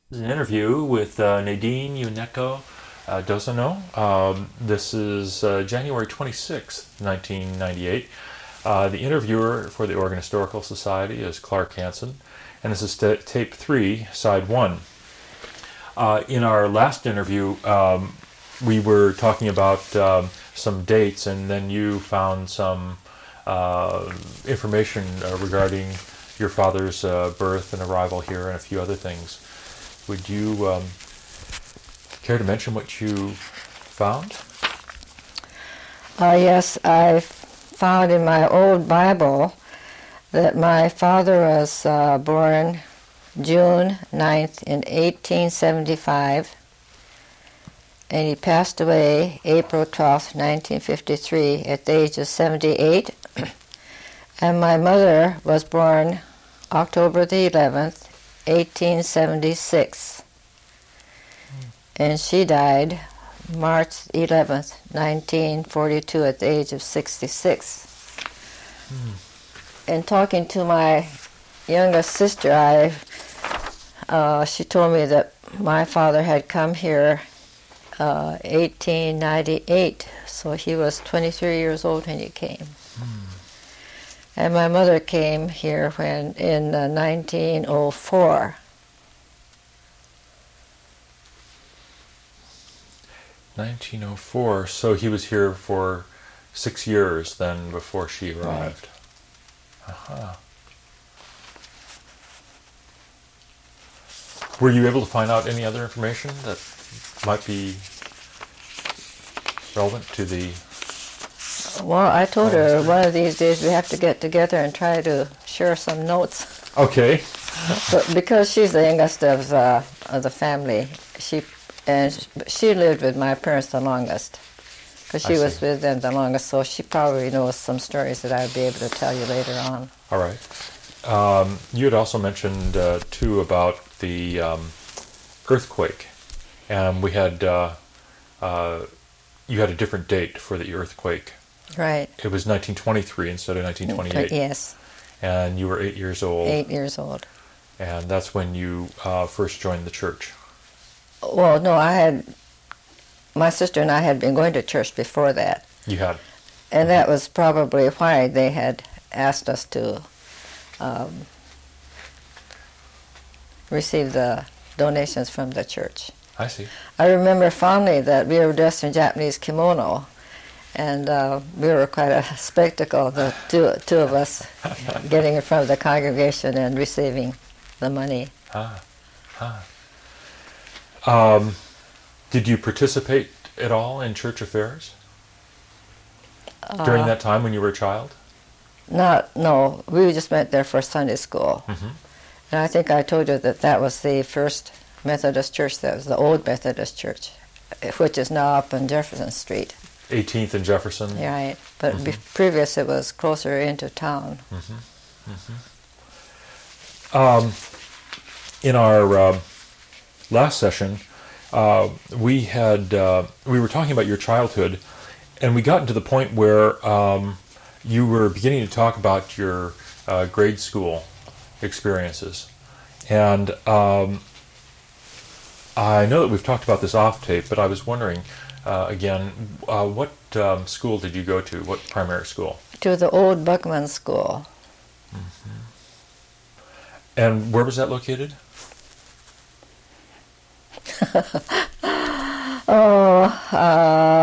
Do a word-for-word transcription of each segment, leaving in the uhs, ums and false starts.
This is an interview with uh, Nadine Uneko uh, Dosano. Um, this is uh, January twenty-sixth, nineteen ninety-eight. Uh, the interviewer for the Oregon Historical Society is Clark Hansen, and this is t- tape three, side one. Uh, in our last interview, um, we were talking about um, some dates, and then you found some uh, information uh, regarding your father's uh, birth and arrival here and a few other things. Would you um, care to mention what you found? Uh, yes, I found in my old Bible that my father was uh, born June ninth in eighteen seventy-five, and he passed away April twelfth, nineteen fifty-three, at the age of seventy-eight. And my mother was born October the eleventh, eighteen seventy-six, and she died March eleventh, nineteen forty-two, at the age of sixty-six. Hmm. And talking to my youngest sister, I uh, she told me that my father had come here uh, eighteen ninety-eight, so he was twenty-three years old when he came. Hmm. And my mother came here when in uh, nineteen oh four. nineteen oh four, so he was here for six years then before she arrived. Right. Uh-huh. Were you able to find out any other information that might be relevant to the... Well, I told her one of these days we have to get together and try to share some notes. Okay. But because she's the youngest of, uh, of the family, she and she lived with my parents the longest, because she was with them the longest, so she probably knows some stories that I'll be able to tell you later on. All right. Um, you had also mentioned, uh, too, about the um, earthquake, and we had, uh, uh, you had a different date for the earthquake. Right. It was nineteen twenty-three instead of nineteen twenty-eight. Yes. And you were eight years old. Eight years old. And that's when you uh, first joined the church. Well, no, I had, my sister and I had been going to church before that. You had. And that was probably why they had asked us to um, receive the donations from the church. I see. I remember fondly that we were dressed in Japanese kimono, and uh, we were quite a spectacle, the two, two of us getting in front of the congregation and receiving the money. Ah, ah. Um, did you participate at all in church affairs uh, during that time when you were a child? Not, no. We just went there for Sunday school. Mm-hmm. And I think I told you that that was the first Methodist church. That was the old Methodist church, which is now up on Jefferson Street. eighteenth and Jefferson? Yeah, right. But mm-hmm. be- previous it was closer into town. Mm-hmm. Mm-hmm. Um, in our uh, last session, uh, we had uh, we were talking about your childhood, and we got into the point where um, you were beginning to talk about your uh, grade school experiences. And um, I know that we've talked about this off tape, but I was wondering, uh, again, uh, what um, school did you go to? What primary school? To the old Buckman School. Mm-hmm. And where was that located? oh, uh,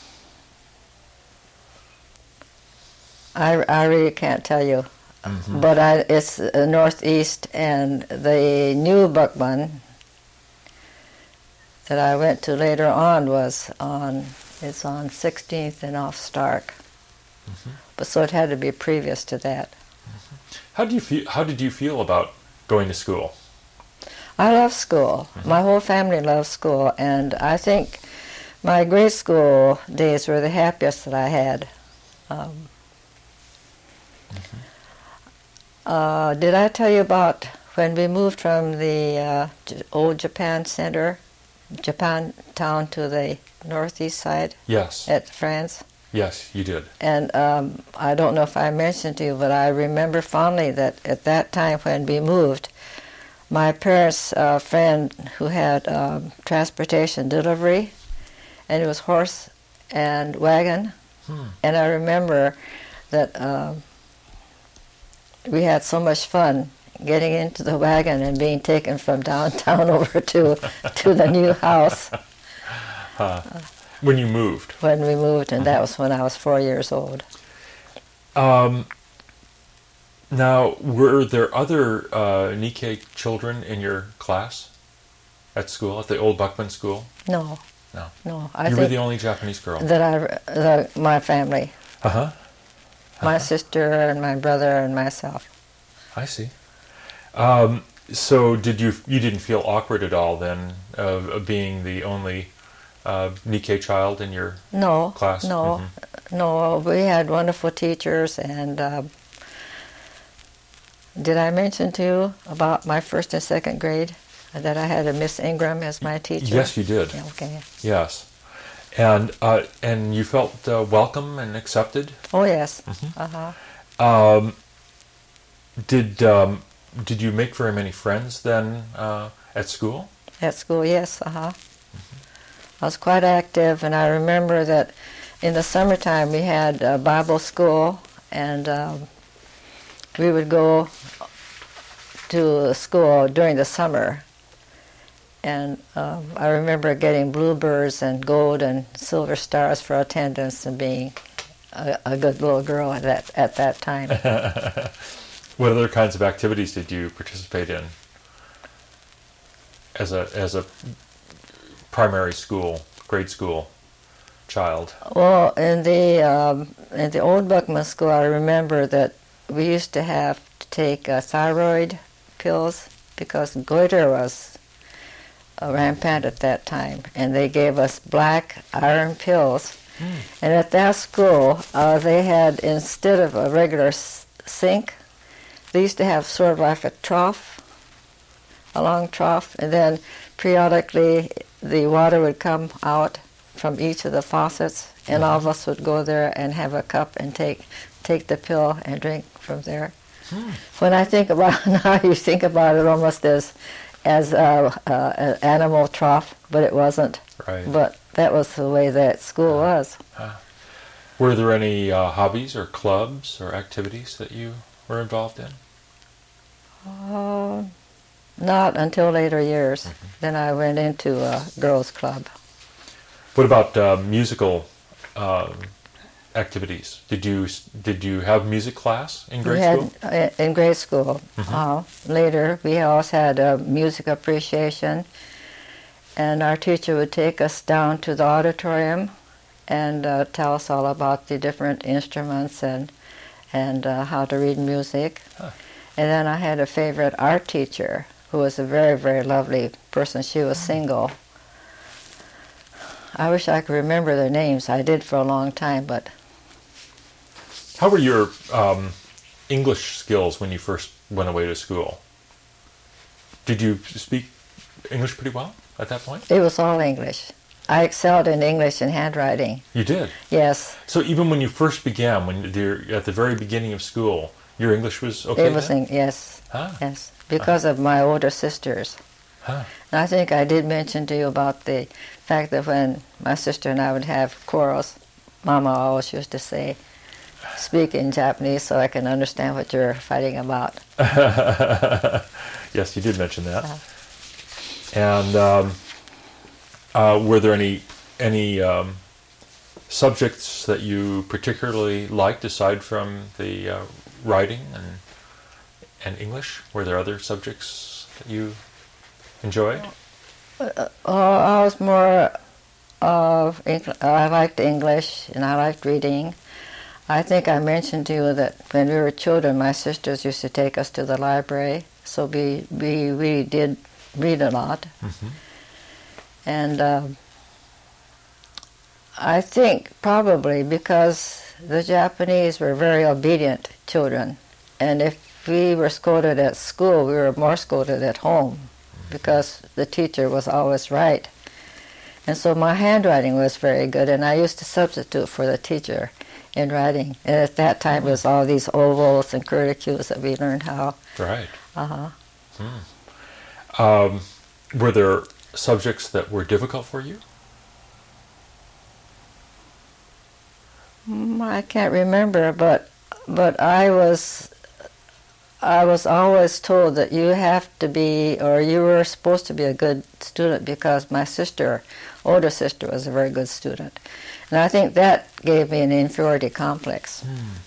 I, I really can't tell you. Mm-hmm. But I, it's uh, northeast, and the new Buckman that I went to later on was on, it's on sixteenth and off Stark. Mm-hmm. But so it had to be previous to that. Mm-hmm. How do you feel? How did you feel about going to school? I love school. Mm-hmm. My whole family loves school, and I think my grade school days were the happiest that I had. Um, mm-hmm. uh, did I tell you about when we moved from the uh, J- old Japan Center, Japan town, to the northeast side? Yes. At France? Yes, you did. And um, I don't know if I mentioned to you, but I remember fondly that at that time when we moved, my parents' uh, friend who had um, transportation delivery, and it was horse and wagon. Hmm. And I remember that um, we had so much fun getting into the wagon and being taken from downtown over to to the new house. Uh, when you moved? When we moved, and that was when I was four years old. Um, now, were there other uh, Nikkei children in your class at school, at the old Buckman school? No. No. No. I you were think the only Japanese girl? that I, the, my family. Uh-huh. uh-huh. My sister and my brother and myself. I see. Um, so did you, you didn't feel awkward at all then, of, of being the only uh, Nikkei child in your no, class? No, Mm-hmm. no. We had wonderful teachers, and uh, did I mention to you about my first and second grade, that I had a Miss Ingram as my teacher? Yes, you did. Yeah, okay. Yes. And uh, and you felt uh, welcome and accepted? Oh, yes. Mm-hmm. Uh-huh. Um, did um, did you make very many friends then uh, at school? At school, yes. Uh-huh. Mm-hmm. I was quite active, and I remember that in the summertime we had uh, Bible school, and um, we would go to school during the summer. And um, I remember getting bluebirds and gold and silver stars for attendance and being a, a good little girl at that, at that time. What other kinds of activities did you participate in as a as a primary school, grade school child? Well, in the um, in the old Buckman school, I remember that we used to have to take uh, thyroid pills because goiter was uh, rampant at that time, and they gave us black iron pills. Mm. And at that school, uh, they had, instead of a regular s- sink, they used to have sort of like a trough, a long trough, and then periodically the water would come out from each of the faucets, and all of us would go there and have a cup and take take the pill and drink from there. Hmm. When I think about now, you think about it almost as as a, a, an animal trough, but it wasn't. Right. But that was the way that school uh, was. Uh, were there any uh, hobbies or clubs or activities that you were involved in? Uh, not until later years. Mm-hmm. Then I went into a girls' club. What about uh, musical uh, activities? Did you did you have music class in grade we had, school? Uh, in grade school. Mm-hmm. Uh, later, we also had a music appreciation, and our teacher would take us down to the auditorium and uh, tell us all about the different instruments and and uh, how to read music. Huh. And then I had a favorite art teacher who was a very, very lovely person. She was single. I wish I could remember their names. I did for a long time, but... How were your um, English skills when you first went away to school? Did you speak English pretty well at that point? It was all English. I excelled in English and handwriting. You did? Yes. So even when you first began, when you're at the very beginning of school, your English was okay It was, then? in, yes. Huh. Yes, because huh. of my older sisters. Huh. And I think I did mention to you about the fact that when my sister and I would have quarrels, Mama always used to say, speak in Japanese so I can understand what you're fighting about. Yes, you did mention that. Uh, and um, uh, were there any any um, subjects that you particularly liked aside from the uh, writing and and English? Were there other subjects that you enjoyed? Uh, I was more of, I liked English and I liked reading. I think I mentioned to you that when we were children, my sisters used to take us to the library, so we, we really did read a lot. Mm-hmm. And uh, I think probably because the Japanese were very obedient children, and if we were scolded at school, we were more scolded at home, because the teacher was always right. And so my handwriting was very good, and I used to substitute for the teacher in writing. And at that time, it was all these ovals and curlicues that we learned how. Right. Uh-huh. Hmm. Um, were there subjects that were difficult for you? Mm, I can't remember, but but I was I was always told that you have to be, or you were supposed to be a good student because my sister, older sister, was a very good student, and I think that gave me an inferiority complex. Hmm.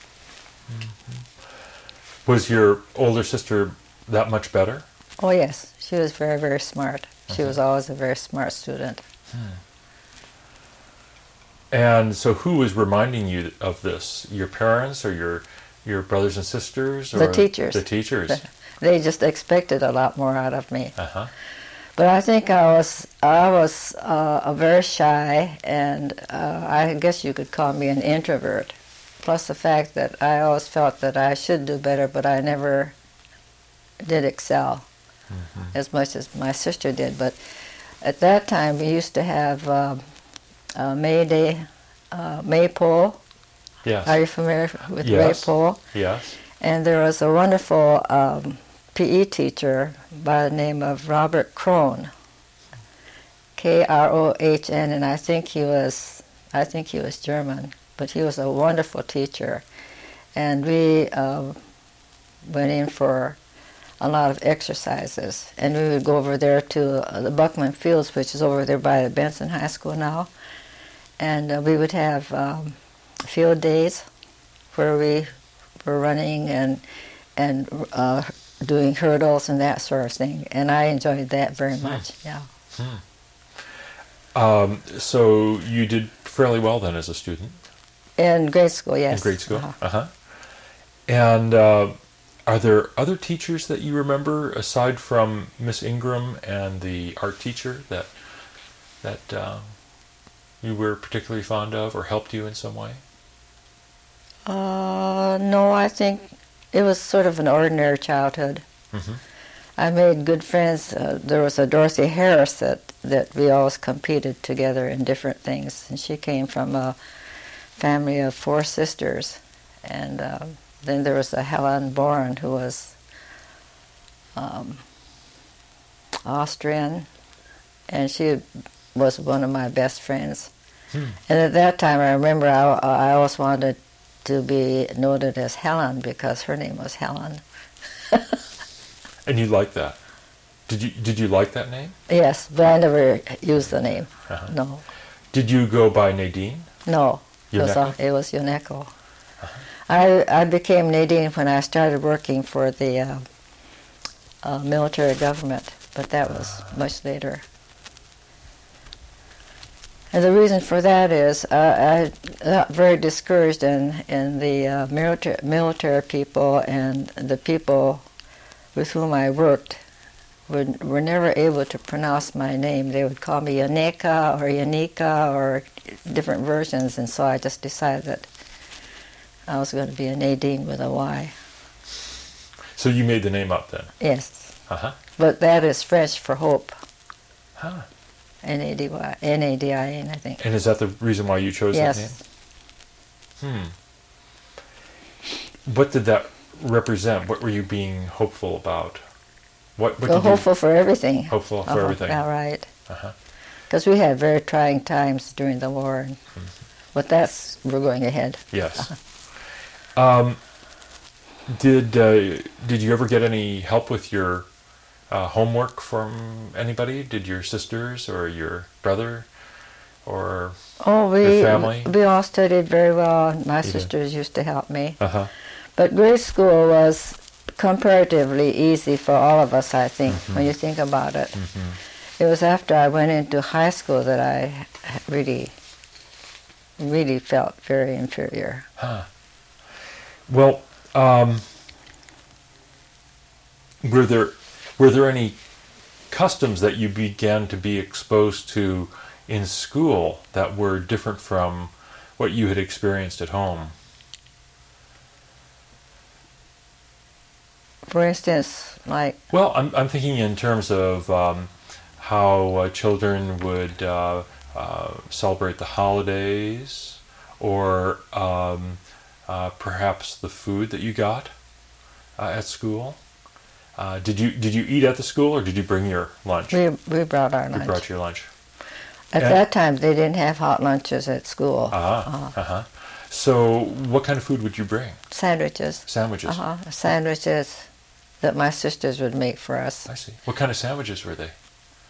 Mm-hmm. Was your older sister that much better? Oh yes, she was very very smart. She Mhm. was always a very smart student. Hmm. And so who was reminding you of this? Your parents or your your brothers and sisters? Or The teachers. The teachers. They just expected a lot more out of me. Uh-huh. But I think I was I was uh, a very shy, and uh, I guess you could call me an introvert. Plus the fact that I always felt that I should do better, but I never did excel Mm-hmm. as much as my sister did. But at that time, we used to have uh, uh, May Day, uh, Maypole. Yes. Are you familiar with Yes. Maypole? Yes. And there was a wonderful um, P E teacher by the name of Robert Krohn, K R O H N, and I think he was, I think he was German, but he was a wonderful teacher, and we uh, went in for a lot of exercises, and we would go over there to uh, the Buckman Fields, which is over there by the Benson High School now, and uh, we would have um, field days where we were running and and uh, doing hurdles and that sort of thing, and I enjoyed that very much. Yeah. Hmm. Um, so you did fairly well then as a student In grade school, yes. in grade school. Uh-huh. Uh huh. And uh, are there other teachers that you remember aside from Miss Ingram and the art teacher that that uh, you were particularly fond of or helped you in some way? Uh, no, I think it was sort of an ordinary childhood. Mm-hmm. I made good friends. Uh, there was a Dorothy Harris that, that we always competed together in different things, and she came from a family of four sisters. And uh, then there was a Helen Boren who was um, Austrian, and she was one of my best friends. Hmm. And at that time, I remember I, I always wanted to be noted as Helen because her name was Helen. And you liked that? Did you did you like that name? Yes, but I never used the name. Uh-huh. No, Did you go by Nadine? no, it was, Yoneko? uh, it was Yoneko. I I became Nadine when I started working for the uh, uh, military government, but that was much later. And the reason for that is uh, I got very discouraged in, in the uh, military, military people, and the people with whom I worked were, were never able to pronounce my name. They would call me Yaneka or Yanika or different versions, and so I just decided that I was going to be a Nadine with a Y. So you made the name up then? Yes, Uh-huh. but that is French for hope. Huh. N A D Y, N A D I N, I think. And is that the reason why you chose Yes. that name? Hmm. What did that represent? What were you being hopeful about? What, what Well, did hopeful for everything. you hopeful for Uh-huh, everything? yeah, right. Uh-huh. Because we had very trying times during the war, and, but that's, we're going ahead. Yes. Um, did uh, did you ever get any help with your uh, homework from anybody? Did your sisters or your brother or Oh, we Your family? we all studied very well. and My You did. sisters used to help me. uh-huh. But grade school was comparatively easy for all of us, I think, when you think about it. Mm-hmm. It was after I went into high school that I really, really felt very inferior. Huh. Well, um, were there were there any customs that you began to be exposed to in school that were different from what you had experienced at home? For instance, like, Well, I'm I'm thinking in terms of um, how uh, children would uh, uh, celebrate the holidays, or um, uh, perhaps the food that you got uh, at school. Uh, did you did you eat at the school, or did you bring your lunch? We we brought our You lunch. brought your lunch. At And- that time, they didn't have hot lunches at school. Ah, Uh-huh. uh-huh. So what kind of food would you bring? Sandwiches. Sandwiches. Uh-huh. Sandwiches that my sisters would make for us. I see. What kind of sandwiches were they?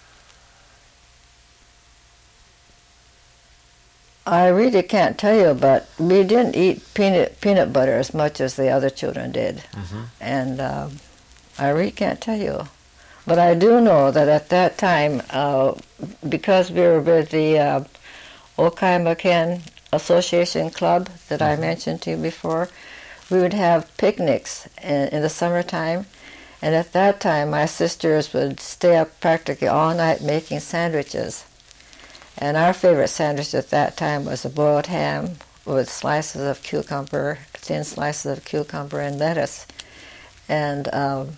I really can't tell you, but we didn't eat peanut peanut butter as much as the other children did, Mm-hmm. and uh, I really can't tell you. But I do know that at that time, uh, because we were with the uh, Okayamaken Association Club that I Mhm. mentioned to you before, we would have picnics in, in the summertime, and at that time my sisters would stay up practically all night making sandwiches. And our favorite sandwich at that time was a boiled ham with slices of cucumber, thin slices of cucumber and lettuce. And um,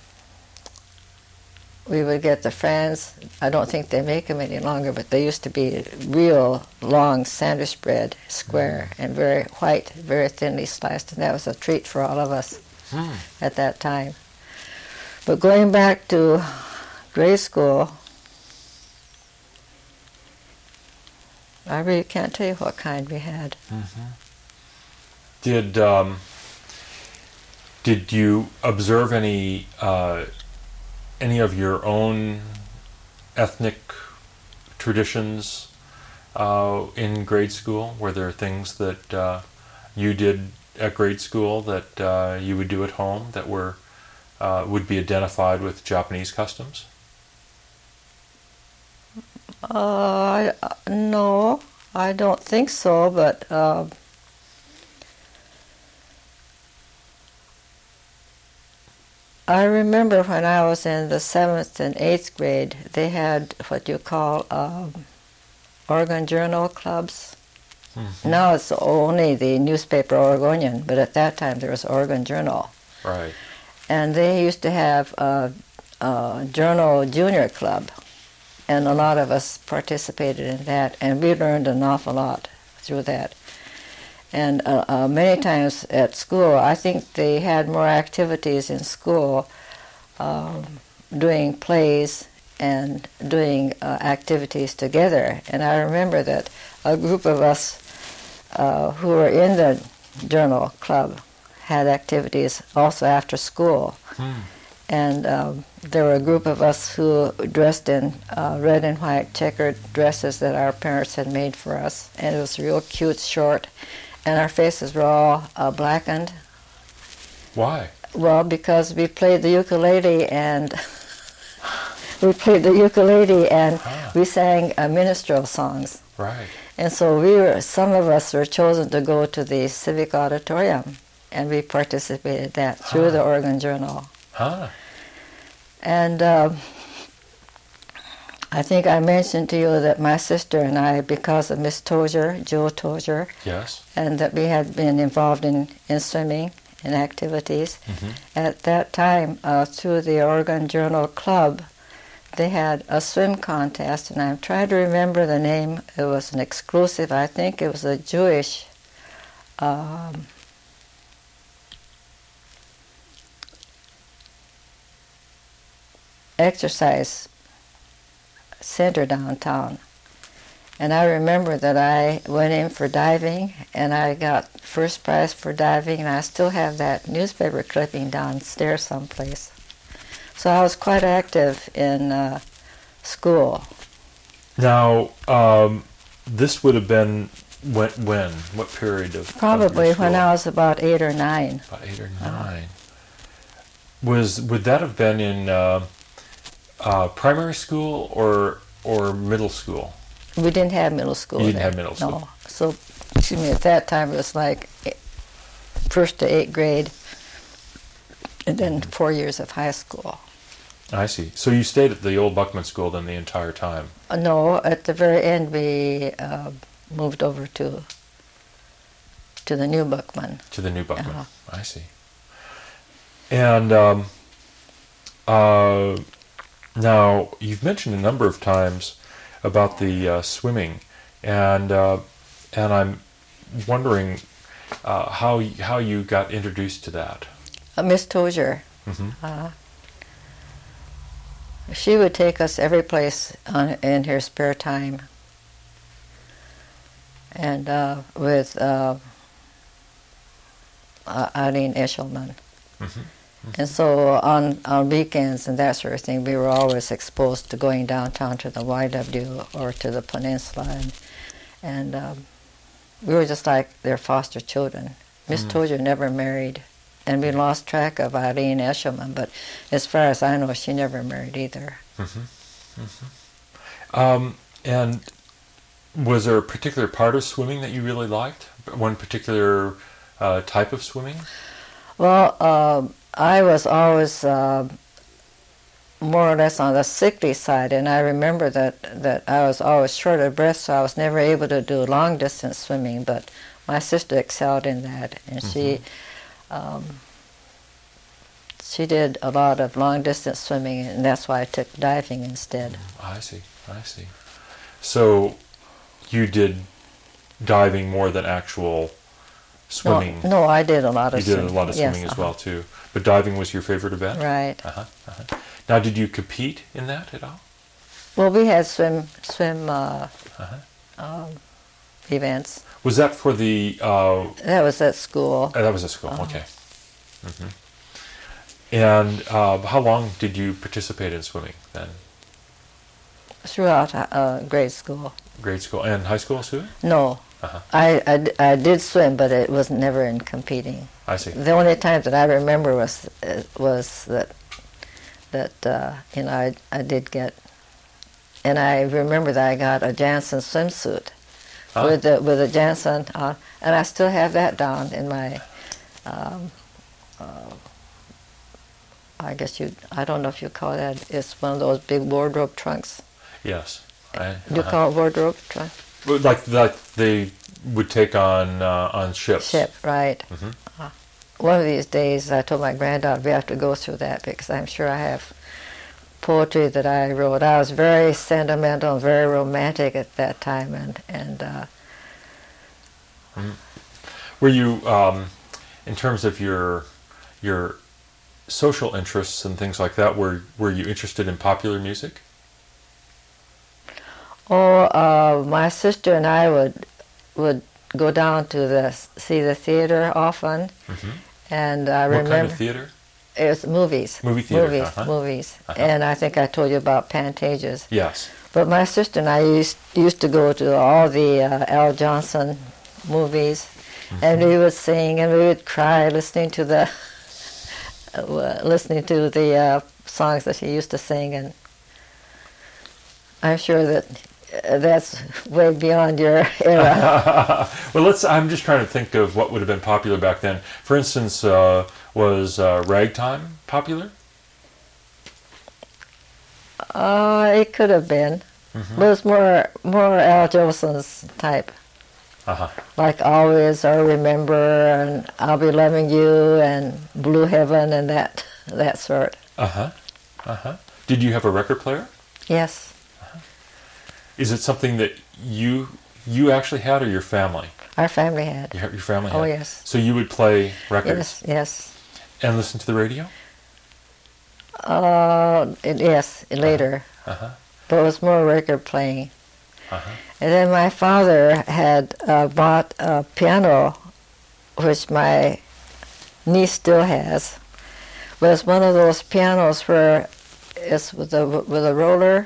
we would get the Franz. I don't think they make them any longer, but they used to be real long sandwich bread, square, and very white, very thinly sliced. And that was a treat for all of us Hmm. at that time. But going back to grade school, I really can't tell you what kind we had. Mm-hmm. Did um, did you observe any uh, any of your own ethnic traditions uh, in grade school? Were there things that uh, you did at grade school that uh, you would do at home that were uh, would be identified with Japanese customs? Uh, I, uh, no, I don't think so, but uh, I remember when I was in the seventh and eighth grade, they had what you call um, Oregon Journal clubs. Mm-hmm. Now it's only the newspaper Oregonian, but at that time there was Oregon Journal. Right. And they used to have a, a Journal Junior Club, and a lot of us participated in that, and we learned an awful lot through that. And uh, uh, many times at school, I think they had more activities in school, um, doing plays and doing uh, activities together. And I remember that a group of us uh, who were in the journal club had activities also after school. Hmm. And um, there were a group of us who dressed in uh, red and white checkered dresses that our parents had made for us. And it was real cute, short. And our faces were all uh, blackened. Why? Well, because we played the ukulele and we played the ukulele and Ah. we sang uh, minstrel songs. Right. And so we were, some of us were chosen to go to the Civic Auditorium, and we participated in that through Huh. the Oregon Journal. Huh. And uh, I think I mentioned to you that my sister and I, because of Miss Tozier, Joe Tozier, Yes. and that we had been involved in, in swimming and activities, Mm-hmm. at that time, uh, through the Oregon Journal Club, they had a swim contest, and I'm trying to remember the name. It was an exclusive, I think it was a Jewish um, exercise center downtown. And I remember that I went in for diving, and I got first prize for diving, and I still have that newspaper clipping downstairs someplace. So I was quite active in uh, school. Now, um, this would have been when? When? What period of? Probably of your when school? I was about eight or nine. About eight or Uh-huh. nine. Was would that have been in uh, uh, primary school or or middle school? We didn't have middle school. You didn't then. have middle school. No. So, excuse me, at that time it was like eh, first to eighth grade, and then four years of high school. I see. So you stayed at the old Buckman School then the entire time. Uh, No, at the very end we uh, moved over to to the new Buckman. To the new Buckman. Uh-huh. I see. And um, uh, now you've mentioned a number of times about the uh, swimming, and uh, and I'm wondering uh, how y- how you got introduced to that. Uh, Miss Tozier. Hmm. Uh, She would take us every place on, in her spare time. And uh, with uh, uh, Eileen Eshelman. Mm-hmm. Mm-hmm. And so on, on weekends and that sort of thing, we were always exposed to going downtown to the Y W or to the peninsula. And, and um, we were just like their foster children. Miss Mm. Tozier never married. And we lost track of Eileen Eshelman, but as far as I know, she never married either. Mm-hmm. Mm-hmm. Um, and was there a particular part of swimming that you really liked? One particular uh, type of swimming? Well, uh, I was always uh, more or less on the sickly side, and I remember that, that I was always short of breath, so I was never able to do long distance swimming, but my sister excelled in that, and mm-hmm. she um, she did a lot of long distance swimming, and that's why I took diving instead. I see, I see. So you did diving more than actual swimming? No, no, I did a lot of you swimming. You did a lot of swimming yes, as uh-huh. well, too. But diving was your favorite event? Right. Uh-huh, uh-huh. Now, did you compete in that at all? Well, we had swim swim uh, uh-huh. um, events. Was that for the... Uh, that was at school. Uh, that was at school, uh-huh. okay. Mm-hmm. And uh, how long did you participate in swimming then? Throughout uh, grade school. Grade school and high school too? No. Uh-huh. I, I, I did swim, but it was never in competing. I see. The only time that I remember was uh, was that that uh, you know I I did get, and I remember that I got a Janssen swimsuit huh? with the with a Janssen on, and I still have that down in my. Um, uh, I guess you. I don't know if you call that. It's one of those big wardrobe trunks. Yes. I, Do you uh-huh. call it wardrobe trunk? Like like they would take on uh, on ships. Ship, right. Mm-hmm. Uh, one of these days, I told my granddaughter we have to go through that because I'm sure I have poetry that I wrote. I was very sentimental and very romantic at that time, and and. Uh, mm. Were you, um, in terms of your your social interests and things like that, were were you interested in popular music? Oh, uh, my sister and I would would go down to the see the theater often, mm-hmm. and I what remember. What kind of theater? It was movies. Movie theater. Movies, uh-huh. movies, uh-huh. and I think I told you about Pantages. Yes. But my sister and I used used to go to all the uh, Al Johnson movies, mm-hmm. and we would sing and we would cry listening to the uh, listening to the uh, songs that he used to sing, and I'm sure that. Uh, that's way beyond your era. Well, let's. I'm just trying to think of what would have been popular back then. For instance, uh, was uh, ragtime popular? Uh, it could have been. Mm-hmm. But it was more more Al Jolson's type. Uh-huh. Like Always or Remember and I'll Be Loving You and Blue Heaven and that that sort. Uh-huh. Uh-huh. Did you have a record player? Yes. Is it something that you you actually had or your family? Our family had. Your, your family had? Oh, yes. So you would play records? Yes, yes. And listen to the radio? Uh, it, yes, later. Uh-huh. But it was more record playing. Uh-huh. And then my father had uh, bought a piano, which my niece still has. But it's one of those pianos where it's with a, with a roller.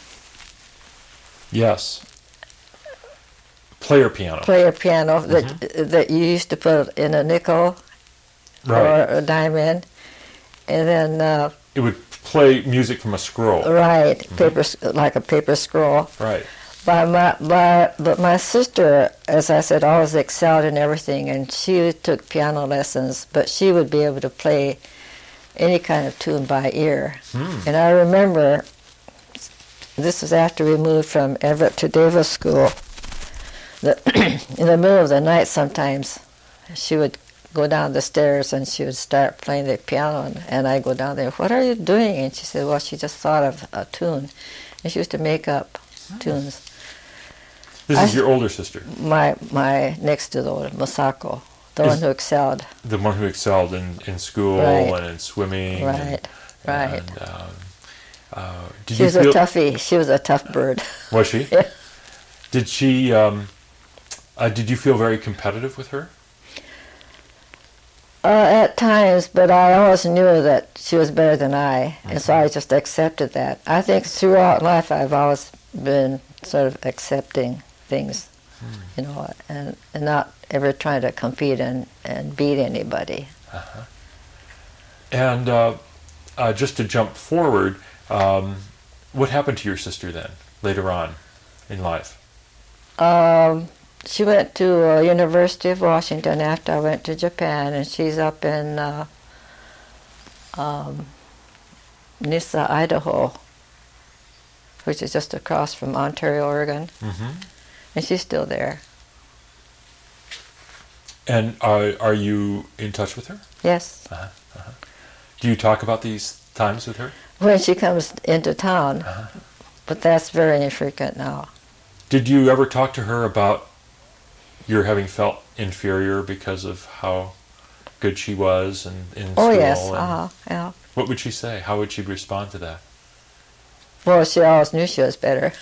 Yes. Player piano. Player piano that mm-hmm. that you used to put in a nickel right. or a diamond, and then uh, it would play music from a scroll. Right, mm-hmm. paper like a paper scroll. Right. But my by, but my sister, as I said, always excelled in everything, and she took piano lessons. But she would be able to play any kind of tune by ear. Hmm. And I remember. This was after we moved from Everett to Davis School. The in the middle of the night sometimes, she would go down the stairs and she would start playing the piano, and, and I'd go down there, what are you doing? And she said, well, she just thought of a tune. And she used to make up oh. tunes. This I, is your older sister? My my next to the older, Masako, the is one who excelled. The one who excelled in, in school right. and in swimming. Right, and, right. And, um, Uh, did She you was feel, a toughie. She was a tough bird. Was she? Yeah. Did she? Um, uh, did you feel very competitive with her? Uh, at times, but I always knew that she was better than I, mm-hmm. and so I just accepted that. I think throughout life I've always been sort of accepting things, mm. you know, and, and not ever trying to compete and, and beat anybody. Uh-huh. And uh, uh, just to jump forward, um, what happened to your sister then, later on in life? Um, she went to uh, University of Washington after I went to Japan, and she's up in uh, um, Nissa, Idaho, which is just across from Ontario, Oregon, mm-hmm. and she's still there. And are, are you in touch with her? Yes. Uh-huh, uh-huh. Do you talk about these times with her? When she comes into town, uh-huh. but that's very infrequent now. Did you ever talk to her about your having felt inferior because of how good she was and in oh, school? yes, and uh-huh, yeah. What would she say? How would she respond to that? Well, she always knew she was better.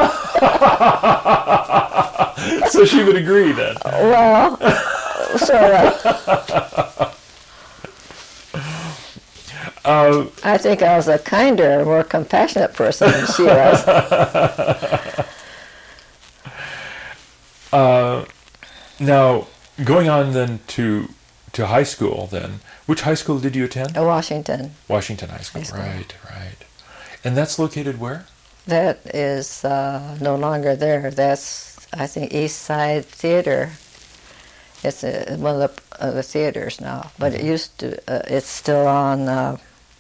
So she would agree then? Well, sort of. Uh, I think I was a kinder, more compassionate person than she was. uh, now, going on then to to high school then, which high school did you attend? Washington. Washington High School, High school. right, right. And that's located where? That is uh, no longer there. That's, I think, East Side Theater. It's a, one of the, uh, the theaters now, but mm-hmm. it used to. Uh, it's still on. Uh,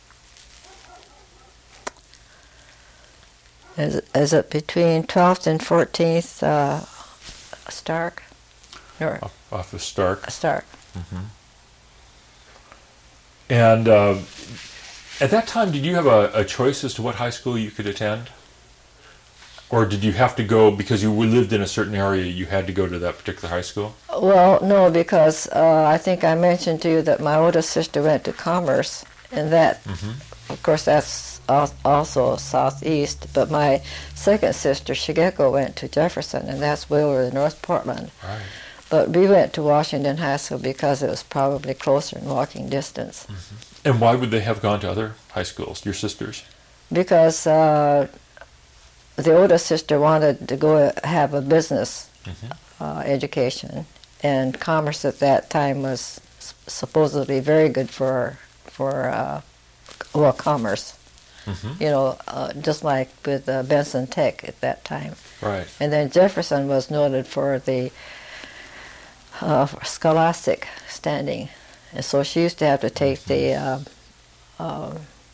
is is it between twelfth and fourteenth uh, Stark? Or off, off of Stark. Stark. Mm-hmm. And uh, at that time, did you have a, a choice as to what high school you could attend? Or did you have to go, because you lived in a certain area, you had to go to that particular high school? Well, no, because uh, I think I mentioned to you that my oldest sister went to Commerce, and that, mm-hmm. of course, that's also southeast, but my second sister, Shigeko, went to Jefferson, and that's way over in North Portland. Right. But we went to Washington High School because it was probably closer in walking distance. Mm-hmm. And why would they have gone to other high schools, your sisters? Because uh, the oldest sister wanted to go have a business mm-hmm. uh, education, and commerce at that time was supposedly very good for for uh, well commerce. Mm-hmm. You know, uh, just like with uh, Benson Tech at that time. Right. And then Jefferson was noted for the uh, scholastic standing, and so she used to have to take mm-hmm. the uh, uh,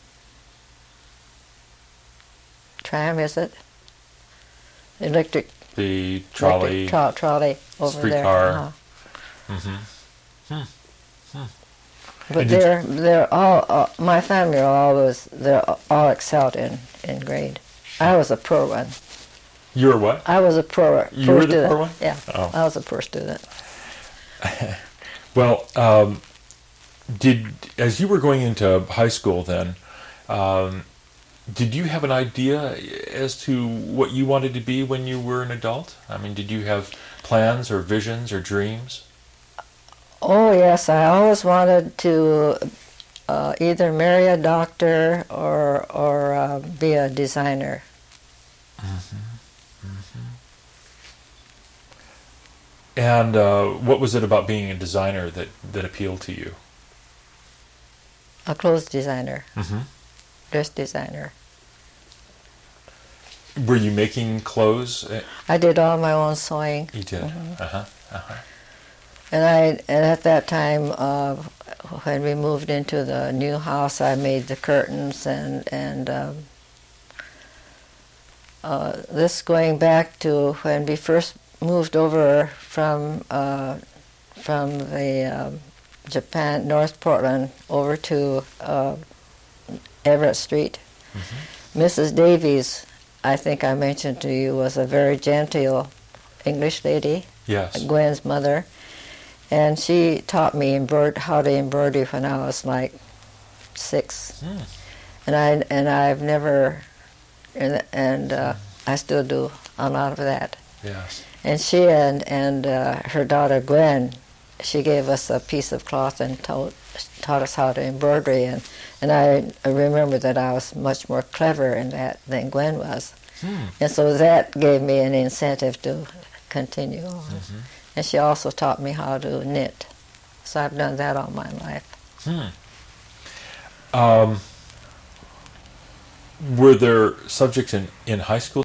tram, is it? Electric. The trolley. Electric tra- trolley over there. Streetcar. Uh-huh. Mm-hmm. Hmm. Hmm. But they're they're all uh, my family are always they're all excelled in, in grade. I was a poor one. You were what? I was a poor. You poor were student. the poor one? Yeah, oh. I was a poor student. Well, um, did as you were going into high school then, um, did you have an idea as to what you wanted to be when you were an adult? I mean, did you have plans or visions or dreams? Oh yes, I always wanted to uh, either marry a doctor or or uh, be a designer. Mm-hmm. Mm-hmm. And uh, what was it about being a designer that, that appealed to you? A clothes designer, mm-hmm. dress designer. Were you making clothes? I did all my own sewing. You did? Mm-hmm. Uh-huh. Uh-huh. And I, and at that time, uh, when we moved into the new house, I made the curtains, and and um, uh, this going back to when we first moved over from uh, from the um, Japan North Portland over to uh, Everett Street. Mm-hmm. Missus Davies, I think I mentioned to you, was a very genteel English lady. Yes. Gwen's mother. And she taught me embroid- how to embroider when I was like six, mm. and I and I've never and, and uh, I still do a lot of that. Yes. And she and, and uh, her daughter Gwen, she gave us a piece of cloth and taught, taught us how to embroidery. And, and I, I remember that I was much more clever in that than Gwen was. Hmm. And so that gave me an incentive to continue on. Mm-hmm. And she also taught me how to knit. So I've done that all my life. Hmm. Um, were there subjects in, in high school